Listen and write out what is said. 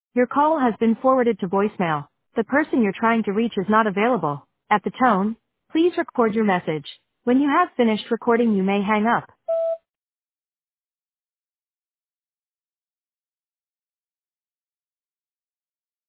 Your call has been forwarded to voicemail. The person you're trying to reach is not available. At the tone, please record your message. When you have finished recording, you may hang up.